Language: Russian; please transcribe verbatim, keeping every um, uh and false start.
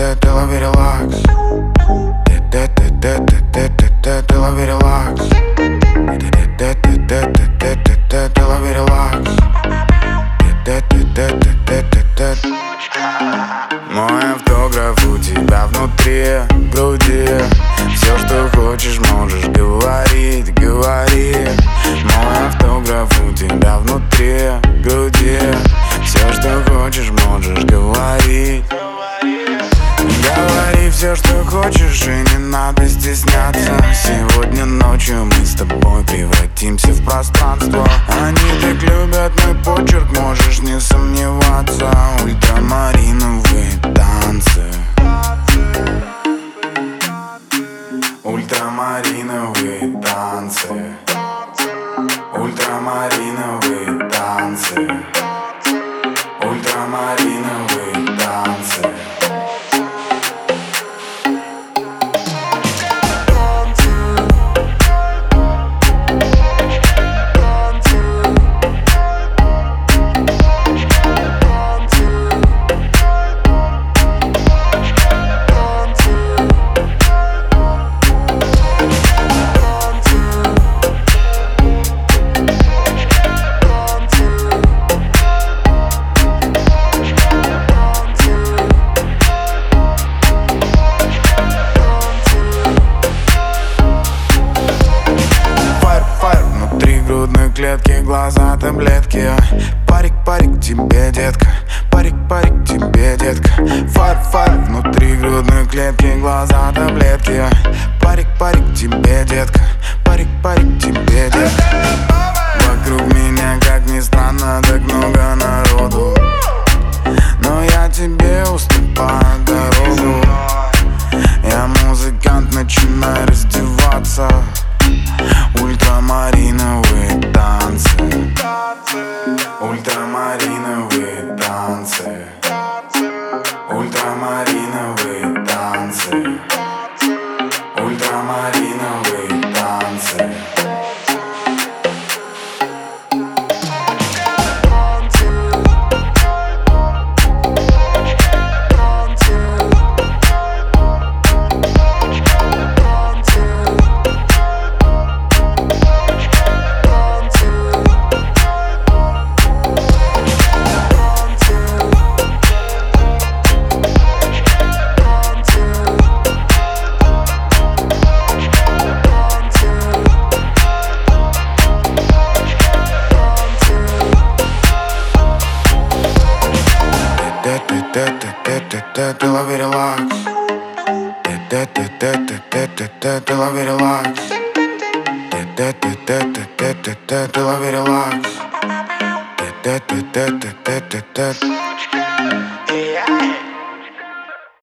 Ты лови релакс. Ты лови релакс. Ты лови релакс. Мой автограф у тебя внутри груди. Все, что хочешь, можешь говорить, говори. Мой автограф у тебя внутри груди. Все, что хочешь, можешь говорить. Говори все, что хочешь, и не надо стесняться. Сегодня ночью мы с тобой превратимся в пространство. Они так любят мой почерк, можешь не сомневаться. Ультрамариновые танцы. Ультрамариновые танцы. Ультрамариновые танцы. Ультрамариновые танцы. Клетки, глаза, таблетки. Парик, парик тебе, детка. Парик, парик тебе, детка. Фар, фар, внутри грудной клетки, глаза, таблетки. Парик, парик тебе, детка. Парик, парик тебе, детка. Вокруг меня, как ни странно, так много народу, но я тебе уступаю дорогу. Я музыкант, начинай раздеваться. Ультрамариновые танцы. Ультрамариновые танцы. Ультрамариновые танцы. Ультрамариновые танцы. Ты лови релакс. Ты лови релакс. Ты лови релакс.